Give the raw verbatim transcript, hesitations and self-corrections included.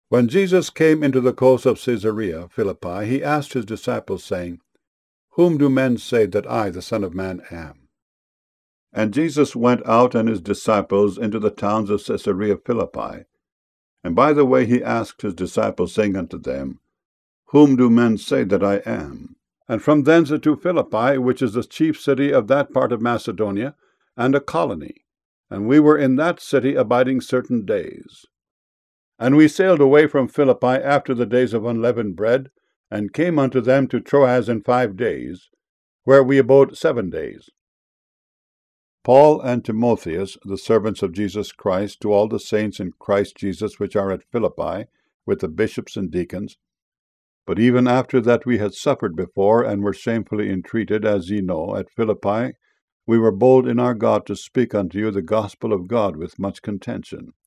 When Jesus came into the coast of Caesarea Philippi, he asked his disciples, saying, Whom do men say that I, the Son of Man, am? And Jesus went out and his disciples into the towns of Caesarea Philippi. And by the way he asked his disciples, saying unto them, Whom do men say that I am? And from thence to Philippi, which is the chief city of that part of Macedonia, and a colony. And we were in that city abiding certain days. And we sailed away from Philippi after the days of unleavened bread, and came unto them to Troas in five days, where we abode seven days. Paul and Timotheus, the servants of Jesus Christ, to all the saints in Christ Jesus which are at Philippi, with the bishops and deacons. But even after that we had suffered before, and were shamefully entreated, as ye know, at Philippi, we were bold in our God to speak unto you the gospel of God with much contention.